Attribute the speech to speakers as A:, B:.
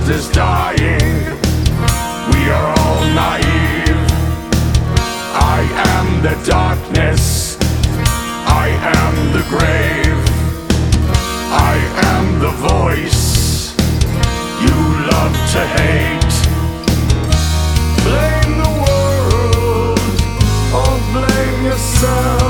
A: world is dying. We are all naive. I am the darkness, I am the grave, I am the voice you love to hate. Blame the world or blame yourself.